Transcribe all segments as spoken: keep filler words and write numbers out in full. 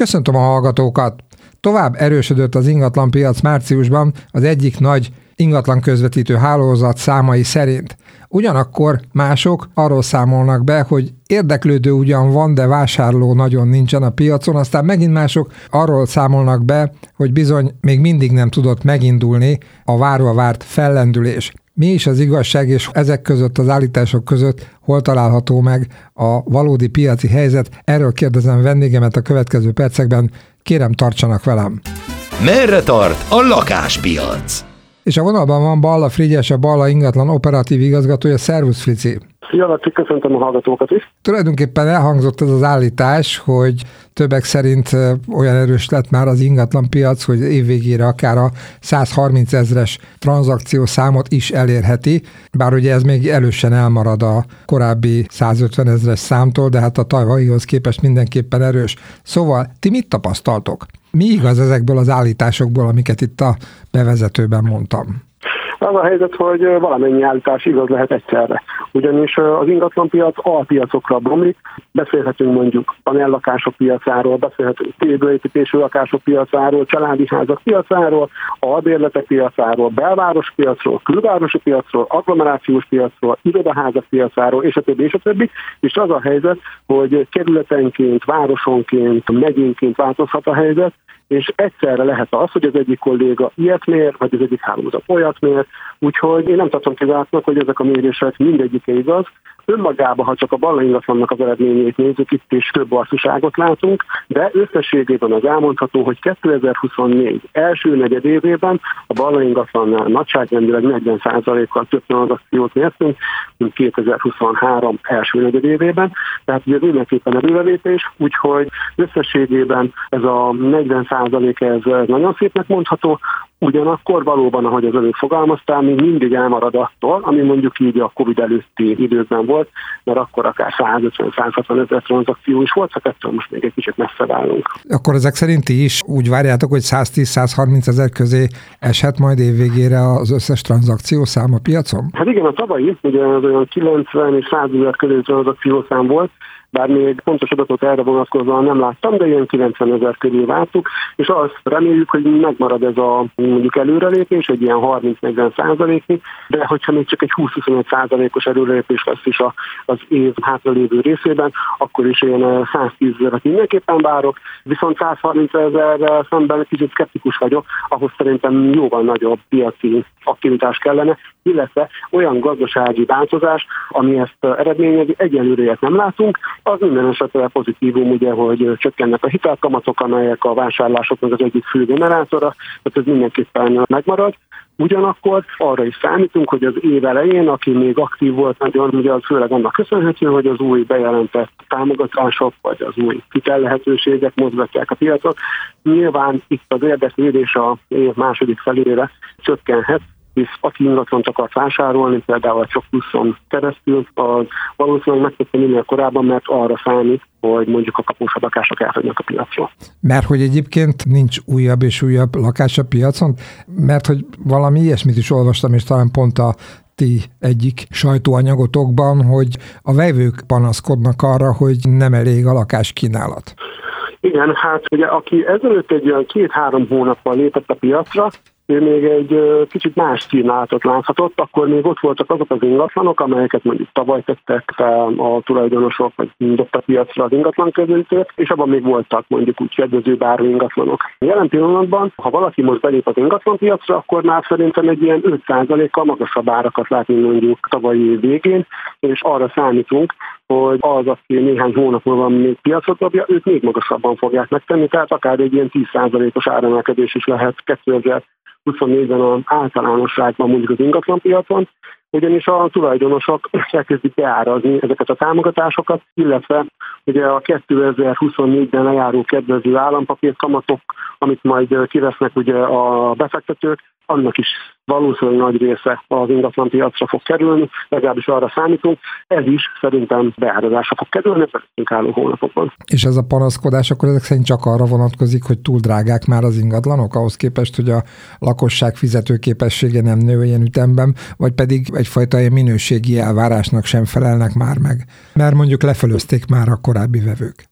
Köszöntöm a hallgatókat! Tovább erősödött az ingatlanpiac márciusban az egyik nagy ingatlan közvetítő hálózat számai szerint. Ugyanakkor mások arról számolnak be, hogy érdeklődő ugyan van, de vásárló nagyon nincsen a piacon, aztán megint mások arról számolnak be, hogy bizony még mindig nem tudott megindulni a várva várt fellendülés. Mi is az igazság, és ezek között, az állítások között hol található meg a valódi piaci helyzet? Erről kérdezem vendégemet a következő percekben. Kérem, tartsanak velem! Merre tart a lakáspiac? És a vonalban van Balla Frigyes, a Balla ingatlan operatív igazgatója. Szervusz, Frici! Szia, Laci, köszöntöm a hallgatókat is. Tulajdonképpen elhangzott ez az állítás, hogy többek szerint olyan erős lett már az ingatlanpiac, hogy évvégére akár a száz harminc ezres tranzakciószámot is elérheti, bár ugye ez még elősen elmarad a korábbi száz ötven ezres számtól, de hát a tavalyihoz képest mindenképpen erős. Szóval ti mit tapasztaltok? Mi igaz ezekből az állításokból, amiket itt a bevezetőben mondtam? Az a helyzet, hogy valamennyi állítás igaz lehet egyszerre. Ugyanis az ingatlanpiac alpiacokra bomlik, beszélhetünk mondjuk panellakások piacáról, beszélhetünk téglaépítésű lakások piacáról, családi házak piacáról, albérletek piacáról, belváros piacról, külvárosi piacról, agglomerációs piacról, irodaházak piacáról, és a többi, és a többi. És az a helyzet, hogy kerületenként, városonként, megyénként változhat a helyzet, és egyszerre lehet az, hogy az egyik kolléga ilyet mér, vagy az egyik hálózat olyat mér, úgyhogy én nem tartom kizártnak, hogy ezek a mérések mindegyike igaz. Önmagában, ha csak a Balla ingatlannak az eredményét nézzük, itt is több arcúságot látunk, de összességében az elmondható, hogy kétezer-huszonnégy első negyedévében a Balla ingatlannál nagyságrendileg negyven százalékkal több tranzakciót mértünk, mint kétezer-huszonhárom első negyedévében, tehát ugye mindenképpen előrelépés, úgyhogy összességében ez a negyven százalék ez nagyon szépnek mondható, ugyanakkor valóban, ahogy az előbb fogalmaztál, még mindig elmarad attól, ami mondjuk így a Covid előtti időkben volt, mert akkor akár száz ötven száz hatvan ezer tranzakció is volt, csak ettől most még egy kicsit messze állunk. Akkor ezek szerint is úgy várjátok, hogy száz tíz száz harminc ezer közé eshet majd évvégére az összes tranzakciószám a piacon? Hát igen, a tavalyi, ugye az olyan kilencven és száz ezer közé tranzakciószám volt, bár még pontos adatot erre vonatkozóan nem láttam, de ilyen kilencven ezer körül vártuk, és azt reméljük, hogy megmarad ez a mondjuk előrelépés, egy ilyen harminc-negyven százaléknyi, de hogyha még csak egy húsz-huszonöt százalékos előrelépés lesz is a, az év hátralévő részében, akkor is ilyen száztíz ezeret mindenképpen várok, viszont száz harminc ezerrel szemben egy kicsit szkeptikus vagyok, ahhoz szerintem jóval nagyobb piaci aktivitás kellene, illetve olyan gazdasági változás, ami ezt eredményezi, egyelőre nem látunk. Az minden esetre pozitívum, ugye, hogy csökkennek a hitelkamatok, amelyek a vásárlásoknak az egyik fő generátora, tehát ez mindenképpen megmarad. Ugyanakkor arra is számítunk, hogy az év elején, aki még aktív volt nagyon, ugye az főleg annak köszönhető, hogy az új bejelentett támogatások, vagy az új hitellehetőségek mozgatják a piacot. Nyilván itt az érdeklődés a év második felére csökkenhet, hisz aki ingatlant akart vásárolni, például a Csak Pluszon keresztül, az valószínűleg megtette minél korábban, mert arra számít, hogy mondjuk a kapós lakások elhagynak a piacról. Mert hogy egyébként nincs újabb és újabb lakás a piacon, mert hogy valami ilyesmit is olvastam, és talán pont a ti egyik sajtóanyagotokban, hogy a vevők panaszkodnak arra, hogy nem elég a lakáskínálat. Igen, hát ugye aki ezelőtt egy olyan két-három hónappal lépett a piacra, ő még egy kicsit más kínálatot láthatott, akkor még ott voltak azok az ingatlanok, amelyeket mondjuk tavaly tettek a tulajdonosok, vagy dobtak piacra az ingatlan közvetítők, és abban még voltak mondjuk úgy kedvező áru ingatlanok. Jelen pillanatban, ha valaki most belép az ingatlanpiacra, akkor már szerintem egy ilyen öt százalékkal magasabb árakat látni mondjuk tavalyi év végén, és arra számítunk, hogy az, aki néhány hónap múlva még piacot dobja, ők még magasabban fogják megtenni, tehát akár egy ilyen tíz százalékos áremelkedés is lehet kétezer-huszonnégyben az általánosságban mondjuk az ingatlanpiacon, ugyanis a tulajdonosok elkezdik beárazni ezeket a támogatásokat, illetve ugye a kétezer-huszonnégyben lejáró kedvező állampapír kamatok, amit majd kivesznek ugye a befektetők, annak is valószínűleg nagy része az ingatlanpiacra fog kerülni, legalábbis arra számítunk, ez is szerintem beárazásra fog kerülni az előttünk álló hónapokban. És ez a panaszkodás akkor ezek szerint csak arra vonatkozik, hogy túl drágák már az ingatlanok, ahhoz képest, hogy a lakosság fizetőképessége nem nő ilyen ütemben, vagy pedig egyfajta ilyen minőségi elvárásnak sem felelnek már meg, mert mondjuk lefölözték már a korábbi vevők.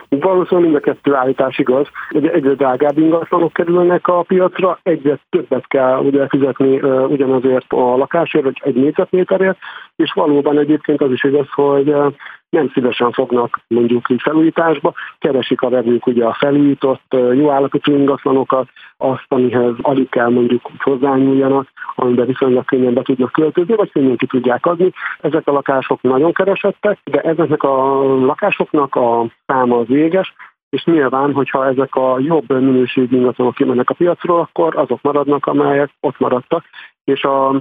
Valószínűleg mind a kettő állítás igaz. Ugye egyre drágább ingatlanok kerülnek a piacra, egyre többet kell ugye fizetni uh, ugyanazért a lakásért, vagy egy négyzetméterért, és valóban egyébként az is igaz, hogy uh, nem szívesen fognak mondjuk így felújításba, keresik a vevők ugye a felújított, jó állapotú ingatlanokat, azt, amihez alig kell mondjuk hozzányúljanak, amiben viszonylag könnyen be tudnak költözni, vagy könnyen ki tudják adni. Ezek a lakások nagyon keresettek, de ezeknek a lakásoknak a száma az véges, és nyilván, hogyha ezek a jobb minőségű ingatlanok kimennek a piacról, akkor azok maradnak, amelyek ott maradtak, és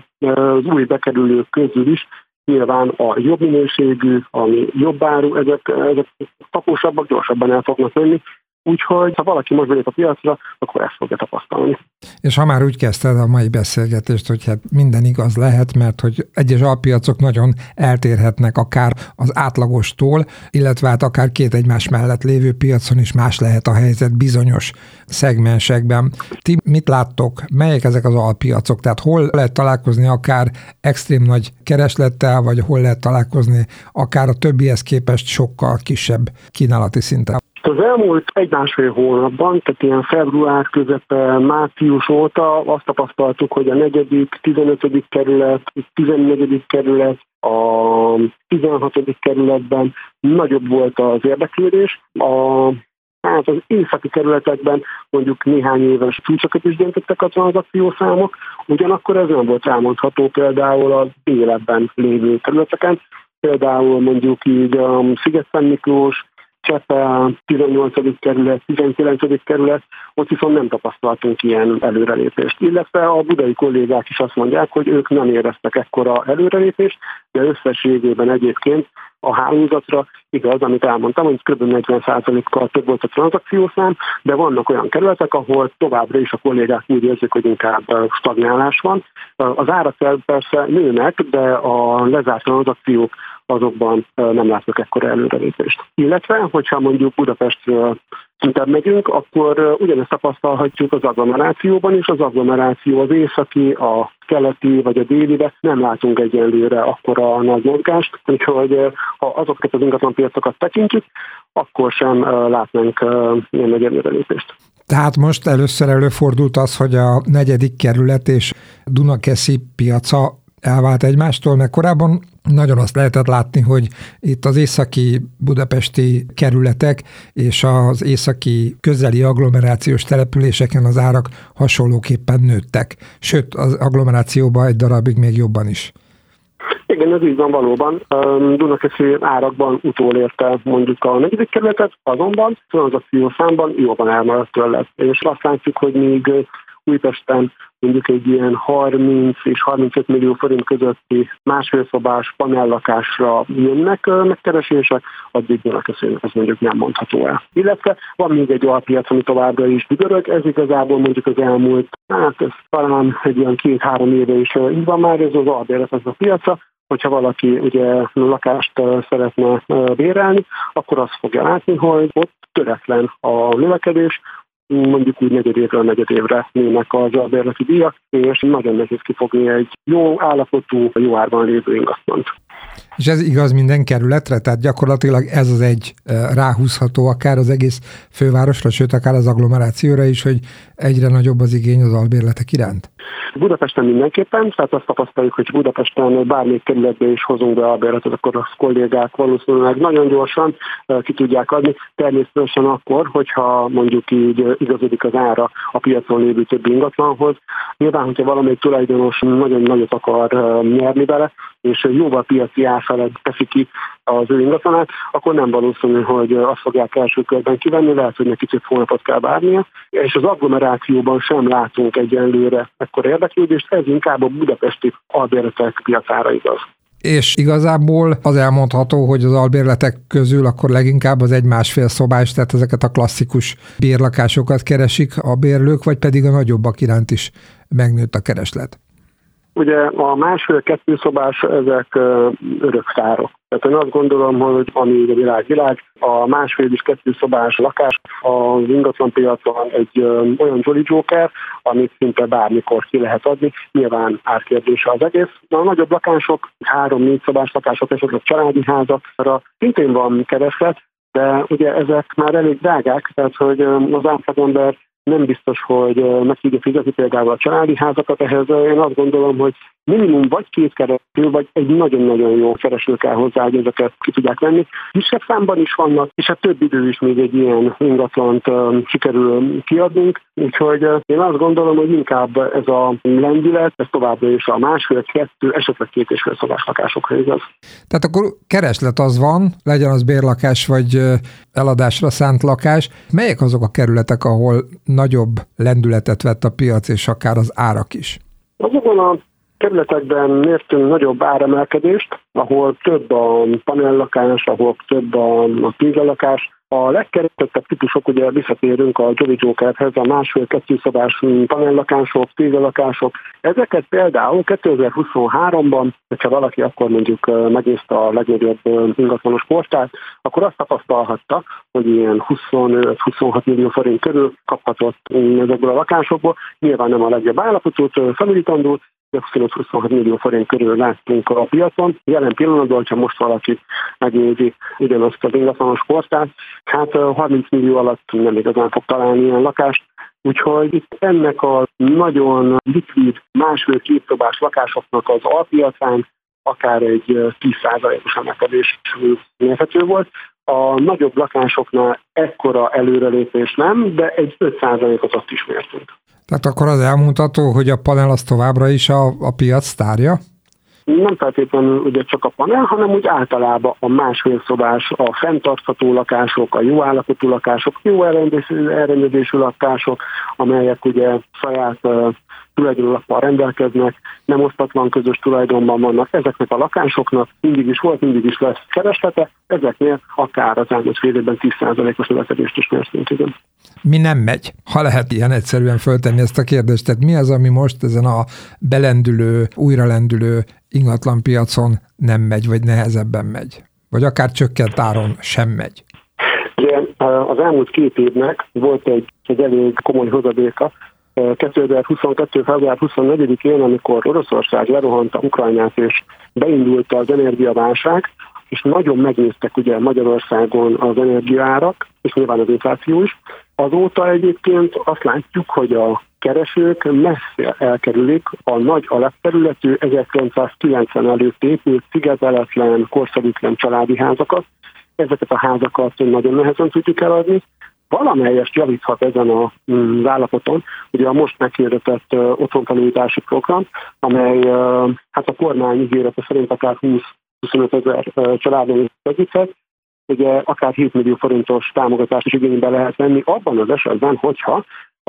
az új bekerülők közül is nyilván a jobb minőségű, ami jobb áru, ezek, ezek tapósabbak, gyorsabban el fognak menni. Úgyhogy, ha valaki most belép a piacra, akkor ezt fogja tapasztalni. És ha már úgy kezdted a mai beszélgetést, hogy hát minden igaz lehet, mert hogy egyes alpiacok nagyon eltérhetnek akár az átlagostól, illetve hát akár két egymás mellett lévő piacon is más lehet a helyzet bizonyos szegmensekben. Ti mit láttok? Melyek ezek az alpiacok? Tehát hol lehet találkozni akár extrém nagy kereslettel, vagy hol lehet találkozni akár a többihez képest sokkal kisebb kínálati szinten? Az elmúlt egy-másfél hónapban, tehát ilyen február közepe, március óta azt tapasztaltuk, hogy a negyedik, tizenötödik kerület, tizennegyedik kerület, a tizenhatodik kerületben nagyobb volt az érdeklődés. A Hát az északi kerületekben mondjuk néhány éves csúcsokat is döntöttek a tranzakciószámok, ugyanakkor ez nem volt elmondható például a délebben lévő területeken, például mondjuk így a Sziget-Szent Miklós, Csepel, tizennyolcadik kerület, tizenkilencedik kerület, ott viszont nem tapasztaltunk ilyen előrelépést. Illetve a budai kollégák is azt mondják, hogy ők nem éreztek ekkora előrelépést, de összességében egyébként a hálózatra igaz, amit elmondtam, hogy kb. negyven százalékkal több volt a tranzakciószám, de vannak olyan kerületek, ahol továbbra is a kollégák úgy érzik, hogy inkább stagnálás van. Az árak persze nőnek, de a lezárt tranzakciók azokban nem látnak ekkora előrelépést. Illetve, hogyha mondjuk Budapestről szintén megyünk, akkor ugyanezt tapasztalhatjuk az agglomerációban is. Az agglomeráció az északi, a keleti vagy a délibe nem látunk egyenlőre akkora nagy mozgást, úgyhogy ha azokat az ingatlanpiacokat tekintjük, akkor sem látnánk ilyen nagy előrelépést. Tehát most először előfordult az, hogy a negyedik kerület és Dunakeszi piaca elvált egymástól, mert korábban nagyon azt lehetett látni, hogy itt az északi budapesti kerületek és az északi közeli agglomerációs településeken az árak hasonlóképpen nőttek. Sőt, az agglomerációban egy darabig még jobban is. Igen, ez így van valóban. Dunakeszi árakban utolérte mondjuk a negyedik kerületet, azonban tranzakció számban jobban elmaradt tőle. És azt látjuk, hogy még Újpesten mondjuk egy ilyen harminc és harmincöt millió forint közötti másfélszobás panellakásra jönnek megkeresések, addig Dunakeszin ez mondjuk nem mondható el. Illetve van még egy alpiac, ami továbbra is dübörög, ez igazából mondjuk az elmúlt, hát ez talán egy ilyen két-három éve is így van már, ez az albérlet ez a piaca. Hogyha valaki ugye lakást szeretne bérelni, akkor azt fogja látni, hogy ott töretlen a növekedés, mondjuk úgy negyedévről negyedévre nőnek az albérleti díjak, és nagyon nehéz kifogni egy jó állapotú, jó árban lévő ingatlant. És ez igaz minden kerületre? Tehát gyakorlatilag ez az egy ráhúzható akár az egész fővárosra, sőt akár az agglomerációra is, hogy egyre nagyobb az igény az albérletek iránt? Budapesten mindenképpen, tehát azt tapasztaljuk, hogy Budapesten bármelyik kerületbe is hozunk be albérletet, akkor a kollégák valószínűleg nagyon gyorsan ki tudják adni. Természetesen akkor, hogyha mondjuk így igazodik az ára a piacon lévő többi ingatlanhoz. Nyilván, hogyha valamelyik tulajdonos nagyon nagyot akar nyerni vele, és jóval piaci ár felett teszi ki az ő ingatlanát, akkor nem valószínű, hogy azt fogják első körben kivenni, lehet, hogy neki több hónapot kell várnia, és az agglomerációban sem látunk egyenlőre ekkor érdeklődést, ez inkább a budapesti albérletek piacára igaz. És igazából az elmondható, hogy az albérletek közül akkor leginkább az egy-másfél szobás, tehát ezeket a klasszikus bérlakásokat keresik a bérlők, vagy pedig a nagyobbak iránt is megnőtt a kereslet? Ugye a másfél-kettő szobás, ezek örökszárok. Tehát én azt gondolom, hogy ami a világ világ, a másfél és kettő szobás lakás az ingatlanpiacon egy olyan Jolly Joker, amit szinte bármikor ki lehet adni, nyilván árkérdése az egész. A nagyobb lakások, három-négy szobás lakások, esetleg családi házakra szintén van kereslet, de ugye ezek már elég drágák, tehát hogy az átlagember nem biztos, hogy meg tudja fizetni például a családi házakat, ehhez én azt gondolom, hogy minimum vagy két kereső, vagy egy nagyon-nagyon jó kereső kell hozzá, hogy ezeket ki tudják venni. Kisebb számban is vannak, és hát több idő is még egy ilyen ingatlant uh, sikerül kiadnunk, úgyhogy uh, én azt gondolom, hogy inkább ez a lendület, ez továbbra is a másfél, kettő, esetleg két és fél szobás lakásokra igaz. Tehát akkor kereslet az van, legyen az bérlakás vagy eladásra szánt lakás. Melyek azok a kerületek, ahol nagyobb lendületet vett a piac, és akár az árak is? Azokon a területekben mértünk nagyobb áremelkedést, ahol több a panellakás, ahol több a, a tízellakás. A legkeresettebb típusok, ugye visszatérünk a Jolly Jokerhez, a másfél-kettő szobás panellakások, tízellakások. Ezeket például kétezer-huszonháromban, hogyha valaki akkor mondjuk megnézte a legnagyobb ingatlanos portált, akkor azt tapasztalhatta, hogy ilyen huszonöt-huszonhat millió forint körül kaphatott ezekből a lakásokból. Nyilván nem a legjobb állapotút felújítandó, de huszonöt-huszonhat millió forint körül láttunk a piacon. Jelen pillanatban, hogyha most valaki megnézi ugyanazt az ingatlanos portált, hát harminc millió alatt nem igazán fog találni ilyen lakást. Úgyhogy itt ennek a nagyon likvid másfél-két szobás lakásoknak az alpiacán akár egy tíz százalékos emelkedés mérhető volt. A nagyobb lakásoknál ekkora előrelépés nem, de egy öt százalékot azt is mértünk. Tehát akkor az elmondható, hogy a panel az továbbra is a, a piac sztárja? Nem feltétlenül ugye csak a panel, hanem úgy általában a másfél szobás, a fenntartható lakások, a jó állapotú lakások, jó elrendezésű lakások, amelyek ugye saját uh, tulajdonlappal rendelkeznek, nem osztatlan közös tulajdonban vannak. Ezeknek a lakásoknak mindig is volt, mindig is lesz kereslete, ezeknél akár az elmúlt fél évben tíz százalékos növekedést is mértünk. Igen. Mi nem megy? Ha lehet ilyen egyszerűen föltenni ezt a kérdést, tehát mi az, ami most ezen a belendülő, újralendülő ingatlanpiacon nem megy, vagy nehezebben megy? Vagy akár csökkent áron sem megy? Ugye az elmúlt két évnek volt egy, egy elég komoly hozadéka. kétezer-huszonkettő. február huszonnegyedikén, amikor Oroszország lerohanta Ukrajnát és beindult az energiaválság, és nagyon megnéztek ugye Magyarországon az energiaárak, és nyilván az infláció is. Azóta egyébként azt látjuk, hogy a keresők messze elkerülik a nagy alapterületű ezerkilencszázkilencven előtt épült szigeteletlen, korszerűtlen családi házakat. Ezeket a házakat nagyon nehezen tudjuk eladni. Valamelyest javíthat ezen az állapoton, ugye a most meghirdetett otthonfelújítási program, amely hát a kormány ígérete szerint akár húsz-huszonöt ezer családon segíthet, ugye akár hét millió forintos támogatást is igénybe lehet venni abban az esetben, hogyha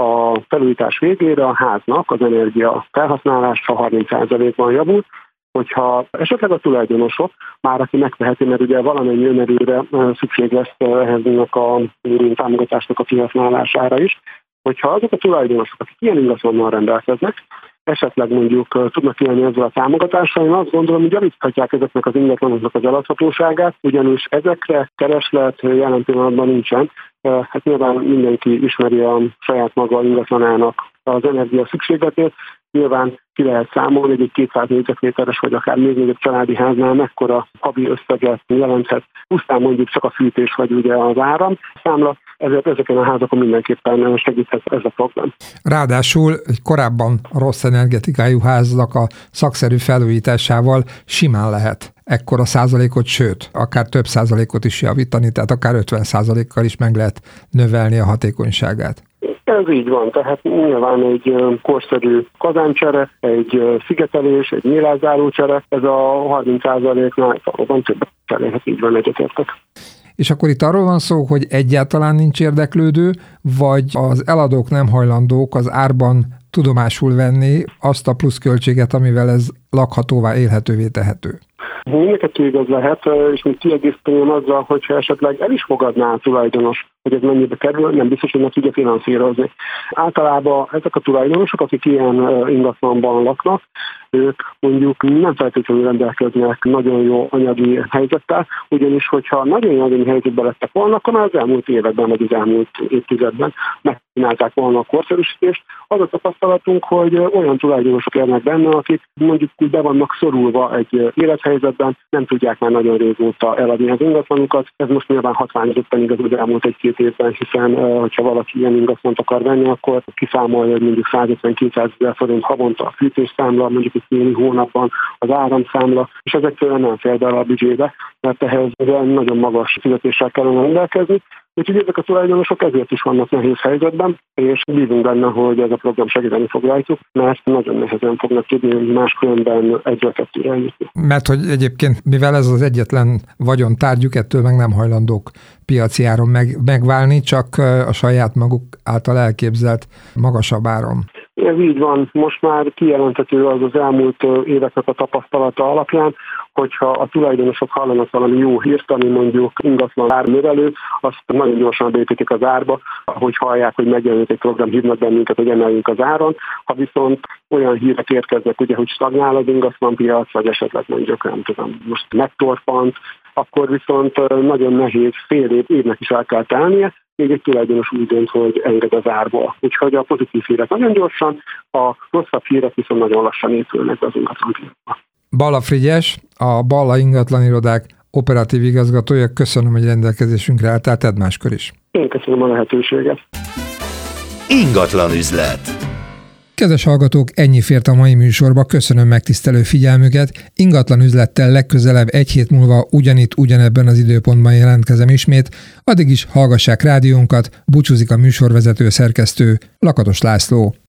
a felújítás végére a háznak az energia felhasználása harminc százalékban javul, hogyha esetleg a tulajdonosok, már aki megteheti, mert ugye valamennyi önerőre szükség lesz ehhez a támogatásnak a kihasználására is, hogyha azok a tulajdonosok, akik ilyen ingatlannal rendelkeznek, esetleg mondjuk tudnak élni ezzel a támogatással, én azt gondolom, hogy javíthatják ezeknek az ingatlanoknak az eladhatóságát, ugyanis ezekre kereslet jelen pillanatban nincsen. Hát nyilván mindenki ismeri a saját maga ingatlanának az energia szükségletét, nyilván ki lehet számolni, hogy egy kétszáz négyzetméteres vagy akár még nagyobb családi háznál mekkora havi összeget jelenthet. Pusztán mondjuk csak a fűtés vagy ugye az áram számla, ezért ezeken a házakon mindenképpen segíthet ez a program. Ráadásul egy korábban rossz energetikájú háznak a szakszerű felújításával simán lehet ekkora százalékot, sőt, akár több százalékot is javítani, tehát akár ötven százalékkal is meg lehet növelni a hatékonyságát. Ez így van, tehát nyilván egy korszerű kazáncsere, egy szigetelés, egy mélázárócsere, ez a harminc százaléknál valóban többet elérhet, így van, egyetértek. És akkor itt arról van szó, hogy egyáltalán nincs érdeklődő, vagy az eladók nem hajlandók az árban tudomásul venni azt a pluszköltséget, amivel ez lakhatóvá, élhetővé tehető. Mindkettő igaz lehet, és még kiegészíteném azzal, hogyha esetleg el is fogadná a tulajdonos, hogy ez mennyibe kerül, nem biztos, hogy meg tudja finanszírozni. Általában ezek a tulajdonosok, akik ilyen ingatlanban laknak, ők mondjuk nem feltétlenül rendelkeznek nagyon jó anyagi helyzettel, ugyanis hogyha nagyon anyagi helyzetben lettek volna, akkor már az elmúlt években vagy az elmúlt évtizedben meg csinálták volna a korszerűsítést. Az a tapasztalatunk, hogy olyan tulajdonosok élnek benne, akik mondjuk úgy be vannak szorulva egy élethelyzetben, nem tudják már nagyon régóta eladni az ingatlanukat. Ez most nyilván hatványozottan igaz, hogy elmúlt egy-két évben, hiszen hogyha valaki ilyen ingatlant akar venni, akkor kiszámolja, hogy mondjuk százötven-kétszázezer forint havonta a fűtésszámla, mondjuk egy téli hónapban az áramszámla, és ez egyszerűen nem fér bele a büdzsébe, mert ehhez nagyon magas fizetéssel kellene rendelkezni. Úgyhogy ezek a tulajdonosok ezért is vannak nehéz helyzetben, és bízunk benne, hogy ez a program segíteni fog rajtuk, mert nagyon nehezen fognak tudni máskülönben egyre kettőre eljutni. Mert hogy egyébként, mivel ez az egyetlen vagyontárgyuk, ettől meg nem hajlandók piaci áron meg, megválni, csak a saját maguk által elképzelt magasabb áron. Ez így van. Most már kijelenthető az az elmúlt éveknek a tapasztalata alapján, hogyha a tulajdonosok hallanak valami jó hírt, ami mondjuk ingatlan árnövelő, azt nagyon gyorsan beépítik az árba, hogy hallják, hogy megjelenik egy program, hívnak bennünket, hogy emeljünk az áron. Ha viszont olyan hírek érkeznek, ugye, hogy stagnál az ingatlanpiac, vagy esetleg mondjuk, nem tudom, most megtorpant, akkor viszont nagyon nehéz, fél év, évnek is el kell telnie, még egy tulajdonos úgy dönt, hogy enged az árból. Úgyhogy a pozitív hírek nagyon gyorsan, a rosszabb hírek viszont nagyon lassan épülnek az ingatlanpiacba. Balla Frigyes, a Balla ingatlanirodák operatív igazgatója, köszönöm, hogy rendelkezésünkre álltál, tedd máskor is. Én köszönöm a lehetőséget. Ingatlan üzlet. Kedves hallgatók, ennyi fért a mai műsorba, köszönöm megtisztelő figyelmüket. Ingatlan üzlettel legközelebb egy hét múlva ugyanitt, ugyanebben az időpontban jelentkezem ismét. Addig is hallgassák rádiónkat, búcsúzik a műsorvezető szerkesztő Lakatos László.